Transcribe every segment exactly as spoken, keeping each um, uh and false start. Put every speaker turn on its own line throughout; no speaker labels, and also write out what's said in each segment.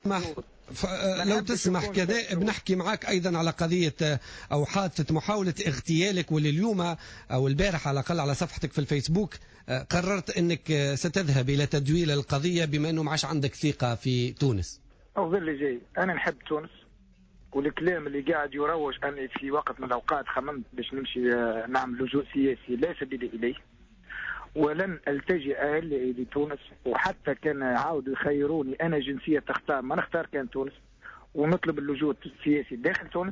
تسمح ف... لو تسمح كذا بنحكي معك أيضا على قضية أو حادثة محاولة اغتيالك، واللي اليوم أو البارح على الأقل على صفحتك في الفيسبوك قررت أنك ستذهب إلى تدويل القضية بما أنه ما عادش عندك ثقة في تونس.
أو اللي جاي أنا نحب تونس، والكلام اللي قاعد يروج أني في وقت من الأوقات خممت باش نمشي نعمل لجوء سياسي لا سبيل إليه، ولن ألتجئ لتونس، وحتى كان يعاودوا يخيروني أنا جنسية تختار ما نختار كان تونس ونطلب اللجوء السياسي داخل تونس.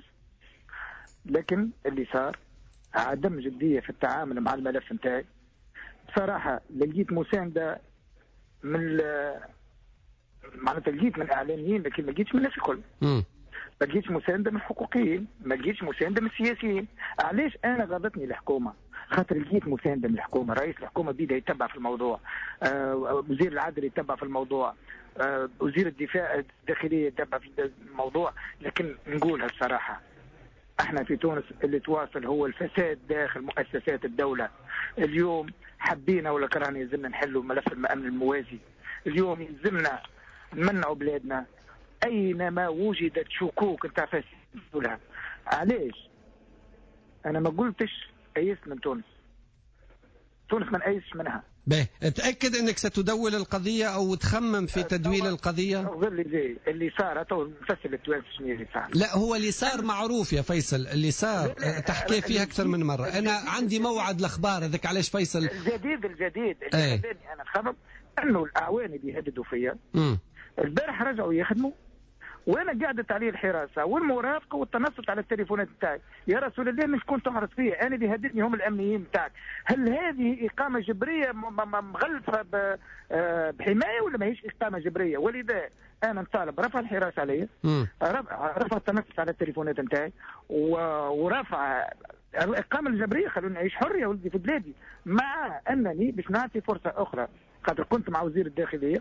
لكن اللي صار عدم جدية في التعامل مع الملف نتاعي بصراحة. لقيت مساندة من معناتها لقيت من إعلاميين، لكن ما لقيتش من الناس الكل. ما لقيتش مساندة من الحقوقيين، ما لقيتش مساندة من السياسيين. علاش أنا غضتني الحكومة؟ خاطر لقيت مساندة من الحكومة، رئيس الحكومة بدا يتبع في الموضوع، آه وزير العدل يتبع في الموضوع، آه وزير الدفاع الداخلية يتبع في الموضوع. لكن نقولها بصراحة، احنا في تونس اللي تواصل هو الفساد داخل مؤسسات الدولة. اليوم حبينا ولا كرهنا يلزمنا نحلوا ملف الأمن الموازي. اليوم يلزمنا نمنعوا بلادنا أينما وجدت شكوك نتاع فساد. علاش؟ أنا ما قلتش أيس من تونس، تونس ما نأيسش منها.
باهي، تأكد أنك ستدول القضية أو تخمم في تدويل القضية؟
اللي زي اللي صار تو نفسر التوانس شنو اللي صار.
لا، هو اللي صار معروف يا فيصل، اللي صار تحكي فيه أكثر من مرة. أنا عندي موعد الأخبار هذاك. علاش فيصل؟
الجديد الجديد اللي خلاني أنا نخرب أنه الأعوان اللي يهددوا فيا البارح رجعوا يخدموا، وانا قعدت عليه الحراسه والمرافقه والتنصت على التليفونات بتاعي. يا رسول الله مش كنت تحرص فيا؟ انا اللي هددني هم الامنيين بتاعك. هل هذه اقامه جبريه مغلفه بحمايه ولا ما هيش اقامه جبريه؟ ولذا انا نطالب برفع الحراسه علي، رفع التنصت على التليفونات بتاعي، ورفع الاقامه الجبريه. خلوني نعيش حر يا ولدي في بلادي، مع انني باش نعطي فرصه اخرى. خاطر كنت مع وزير الداخليه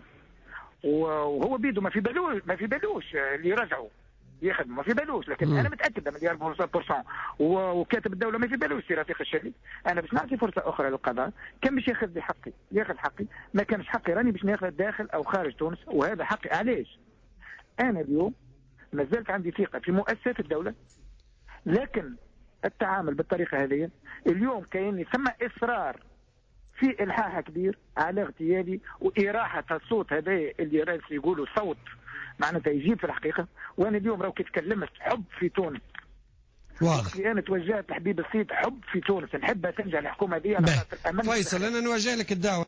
وهو بيده ما في بالوش ما في بالوش اللي يرجعوا يخدموا، ما في بالوش. لكن مم. انا متاكد من أربعة بالمئة وكاتب الدوله ما في بالوش سي رفيق الشريف. انا باش نعطي فرصه اخرى للقضاء، كان باش ياخذ لي حقي ياخذ حقي، ما كانش حقي راني باش ناخذ داخل او خارج تونس، وهذا حقي. علاش؟ انا اليوم ما زلت عندي ثقه في مؤسسات الدوله، لكن التعامل بالطريقه هذه اليوم كاين ثم اصرار في إلحاح كبير على اغتيالي وإراحة الصوت هذا اللي راس يقولوا صوت معناتها يجيب في الحقيقة. وأنا اليوم راهو كي تكلمت حب في تونس،
واضح.
أنا توجهت لحبيب الصيد حب في تونس، نحبها تنجح الحكومة دي على
فيصل، أنا نوجه لك الدعوة.